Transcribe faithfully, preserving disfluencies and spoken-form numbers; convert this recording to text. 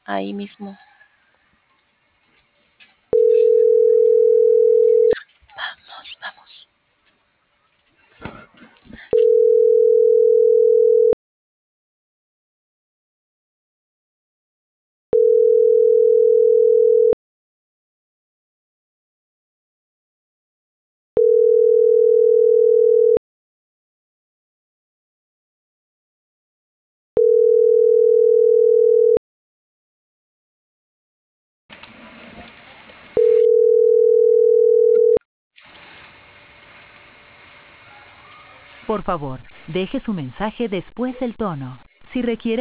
ahí mismo. Vamos, vamos. Por favor, deje su mensaje después del tono. Si requiere